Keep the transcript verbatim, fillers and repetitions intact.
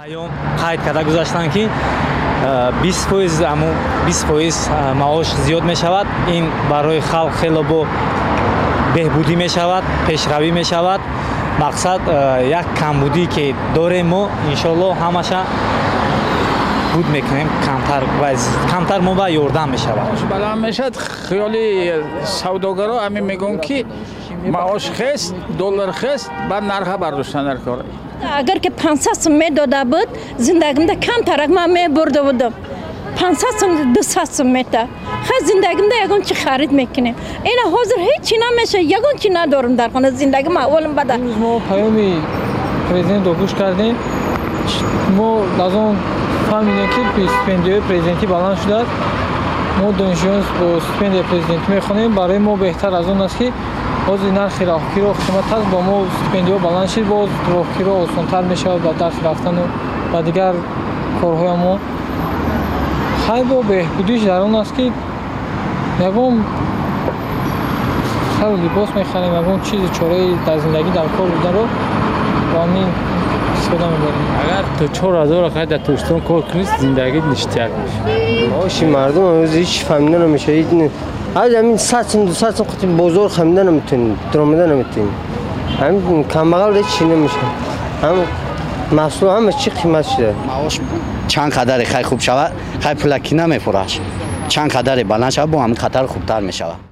ایام قید کرده گذاشتن که بیست فیصد امو بیست فیصد معاش زیاد می شود. این برای خلق خیلی با بهبودی می شود، پیشروی می شود. مقصد یک کمبودی که داریم ما انشالله همشه بود میکنیم کمتر و کمتر ما با یاردم می شود. بلند میشد خیالی سوداگرا همین میگن که معاش خست دلار خست بعد نرخ برداشتن کار. اگر که پانصد سوم میداده بود زندگیمده کمتر از من میبرده بودم. پانصد سوم دویست سوم میده. خیلی زندگیمده یگان چی خرید میکنیم. اینا حاضر هیچی نمیشه. یگان چی ندارم در خانه زندگی ما اولم بده. ما پیامی پرزیدنت رو گوش کردیم. ما لازم فهمیدیم که استیپندیای پرزیدنتی بلند شده. ما دانشجویان با استیپندیای پرزیدنتی میخونیم. برای ما بهتر از اون است که باز نرخ راهگیری و قیمت هست با ما استیپندیا بلند شد باز راهگیری آسان‌تر میشه و درس رفتن و دیگر کارهای ما خیلی با بهبودیش در اون است که یکم سر لباس میخریم یکم چیز چاره در زندگی در کار بودن رو با همین استفاده میبریم. اگر تو چهار هزار خرید در توشتون کار کنید زندگی نشتر میشه. معاش مردم امروز هیچ فهمیده نمیشه. هیچ از همین صد سوم دو صد سوم خیلی بزرگ خمیده نمیتونیم درآمده نمیتونیم. همین کم بغل چی نمیشه. هم محصول همه چی قیمت شده. معاش چند قدر خیلی خوب شود خیلی پولکی نمیفروش. چند قدر بلند شود با همین خطر خوبتر میشود.